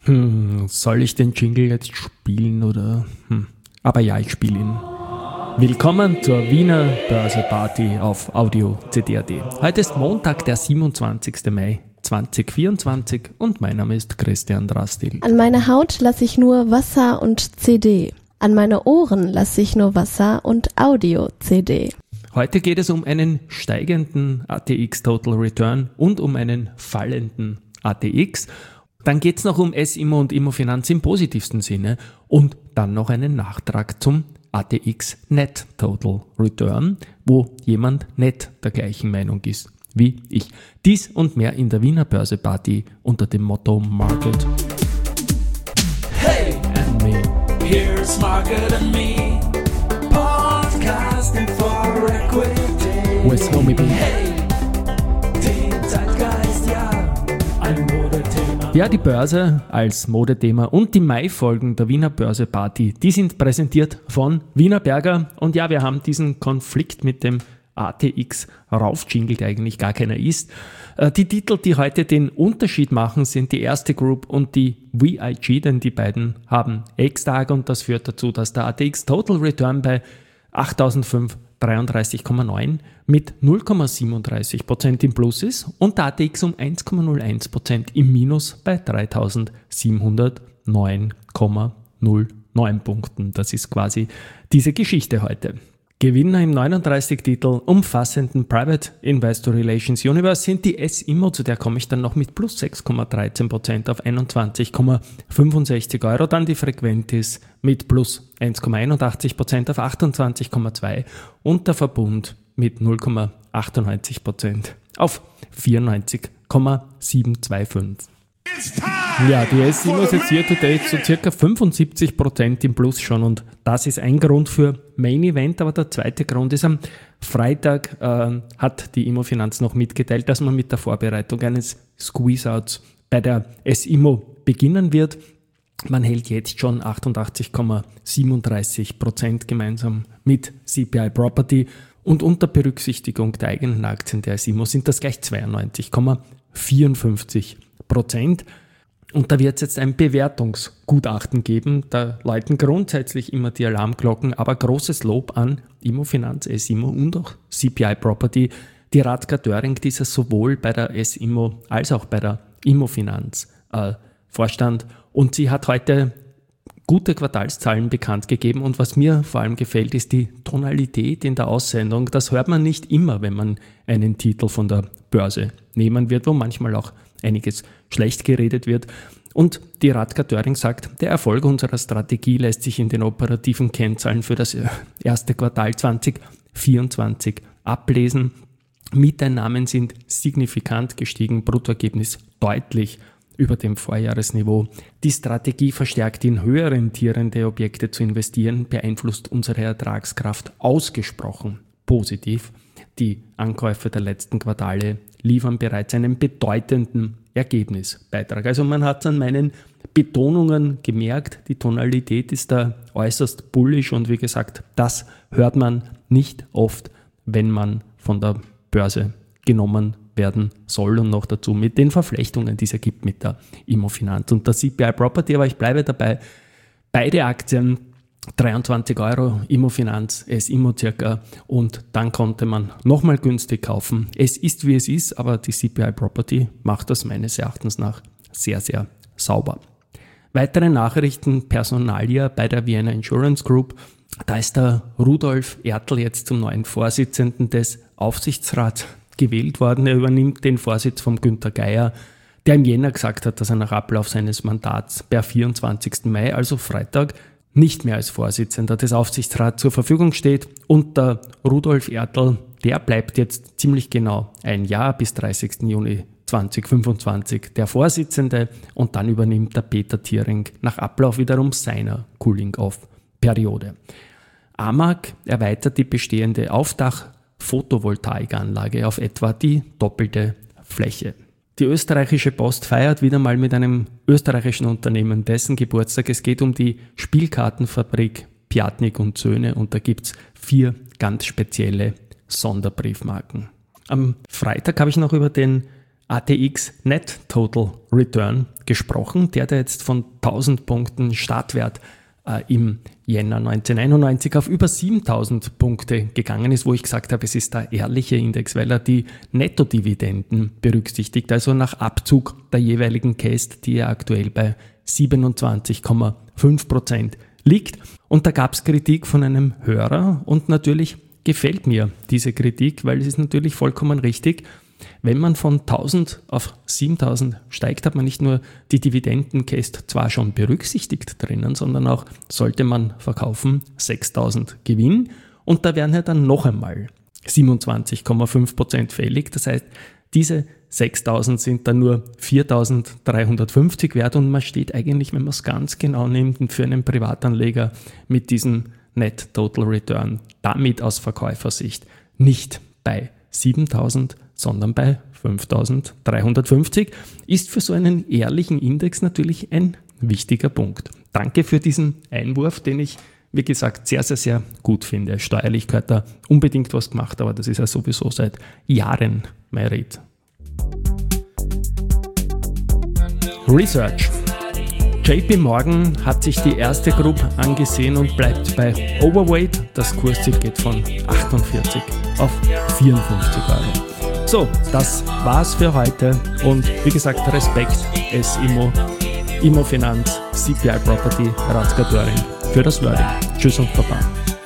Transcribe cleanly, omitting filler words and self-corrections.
Soll ich den Jingle jetzt spielen oder? Aber ja, ich spiele ihn. Willkommen zur Wiener Börse Party auf Audio CD.at. Heute ist Montag, der 27. Mai 2024 und mein Name ist Christian Drastil. An meine Haut lasse ich nur Wasser und CD. An meine Ohren lasse ich nur Wasser und Audio-CD. Heute geht es um einen steigenden ATX Total Return und um einen fallenden ATX. Dann geht es noch um S-Immo und Immofinanz im positivsten Sinne und dann noch einen Nachtrag zum ATX Net Total Return, wo jemand nicht der gleichen Meinung ist wie ich. Dies und mehr in der Wiener Börse Party unter dem Motto Market. Hey and me, here's Market and me, podcasting for equity. With Homie B. Hey, den Zeitgeist, ja, ein Modethema. Ja, die Börse als Modethema und die Mai-Folgen der Wiener Börse Party, die sind präsentiert von Wiener Berger. Und ja, wir haben diesen Konflikt mit dem ATX raufjingelt, der eigentlich gar keiner ist. Die Titel, die heute den Unterschied machen, sind die Erste Group und die VIG, denn die beiden haben Ex-Tage und das führt dazu, dass der ATX Total Return bei 8.533,9 mit 0,37% im Plus ist und der ATX um 1,01% im Minus bei 3.709,09 Punkten. Das ist quasi diese Geschichte heute. Gewinner im 39 Titel umfassenden Private Investor Relations Universe sind die S-Immo, zu der komme ich dann noch mit plus 6,13% auf 21,65 Euro, dann die Frequentis mit plus 1,81% auf 28,2 und der Verbund mit 0,98% auf 94,725. Ja, die S-Immo ist jetzt hier today so circa 75% im Plus schon und das ist ein Grund für Main Event, aber der zweite Grund ist, am Freitag hat die Immofinanz noch mitgeteilt, dass man mit der Vorbereitung eines Squeeze-Outs bei der S-Immo beginnen wird. Man hält jetzt schon 88,37% gemeinsam mit CPI Property und unter Berücksichtigung der eigenen Aktien der S-Immo sind das gleich 92,54%. Und da wird es jetzt ein Bewertungsgutachten geben. Da läuten grundsätzlich immer die Alarmglocken, aber großes Lob an Immofinanz, S-Immo und auch CPI Property. Die Radka Döring, die ist sowohl bei der S-Immo als auch bei der Immofinanz Vorstand. Und sie hat heute gute Quartalszahlen bekannt gegeben. Und was mir vor allem gefällt, ist die Tonalität in der Aussendung. Das hört man nicht immer, wenn man einen Titel von der Börse nehmen wird, wo manchmal auch einiges schlecht geredet wird. Und die Radka Döring sagt, der Erfolg unserer Strategie lässt sich in den operativen Kennzahlen für das erste Quartal 2024 ablesen. Mieteinnahmen sind signifikant gestiegen, Bruttoergebnis deutlich über dem Vorjahresniveau. Die Strategie verstärkt in höher rentierende Objekte zu investieren, beeinflusst unsere Ertragskraft ausgesprochen positiv. Die Ankäufe der letzten Quartale liefern bereits einen bedeutenden Ergebnisbeitrag. Also man hat es an meinen Betonungen gemerkt, die Tonalität ist da äußerst bullish und wie gesagt, das hört man nicht oft, wenn man von der Börse genommen werden soll und noch dazu mit den Verflechtungen, die es gibt mit der Immofinanz und der CPI Property, aber ich bleibe dabei, beide Aktien 23 Euro, Immofinanz, S-Immo circa und dann konnte man nochmal günstig kaufen. Es ist wie es ist, aber die CPI Property macht das meines Erachtens nach sehr, sehr sauber. Weitere Nachrichten, Personalia bei der Vienna Insurance Group. Da ist der Rudolf Ertl jetzt zum neuen Vorsitzenden des Aufsichtsrats gewählt worden. Er übernimmt den Vorsitz von Günther Geier, der im Jänner gesagt hat, dass er nach Ablauf seines Mandats per 24. Mai, also Freitag, nicht mehr als Vorsitzender des Aufsichtsrats zur Verfügung steht und der Rudolf Ertl, der bleibt jetzt ziemlich genau ein Jahr bis 30. Juni 2025 der Vorsitzende und dann übernimmt der Peter Thiering nach Ablauf wiederum seiner Cooling-Off-Periode. AMAG erweitert die bestehende Aufdach-Photovoltaikanlage auf etwa die doppelte Fläche. Die österreichische Post feiert wieder mal mit einem österreichischen Unternehmen dessen Geburtstag. Es geht um die Spielkartenfabrik Piatnik und Söhne und da gibt es 4 ganz spezielle Sonderbriefmarken. Am Freitag habe ich noch über den ATX Net Total Return gesprochen, der jetzt von 1000 Punkten Startwert im Jänner 1991 auf über 7000 Punkte gegangen ist, wo ich gesagt habe, es ist der ehrliche Index, weil er die Nettodividenden berücksichtigt, also nach Abzug der jeweiligen Cast, die ja aktuell bei 27,5% liegt. Und da gab es Kritik von einem Hörer und natürlich gefällt mir diese Kritik, weil es ist natürlich vollkommen richtig. Wenn man von 1000 auf 7000 steigt, hat man nicht nur die Dividendencast zwar schon berücksichtigt drinnen, sondern auch, sollte man verkaufen, 6000 Gewinn. Und da wären ja dann noch einmal 27,5% fällig. Das heißt, diese 6000 sind dann nur 4350 wert und man steht eigentlich, wenn man es ganz genau nimmt, für einen Privatanleger mit diesem Net Total Return damit aus Verkäufersicht nicht bei 7000, sondern bei 5350, ist für so einen ehrlichen Index natürlich ein wichtiger Punkt. Danke für diesen Einwurf, den ich, wie gesagt, sehr, sehr, sehr gut finde. Steuerlich gehört da unbedingt was gemacht, aber das ist ja sowieso seit Jahren mein Red. Research. JP Morgan hat sich die erste Group angesehen und bleibt bei Overweight. Das Kursziel geht von 48 auf 54 Euro. So, das war's für heute und wie gesagt, Respekt Immofinanz, CPI Property, Ratsgatorin für das Wording. Tschüss und Baba.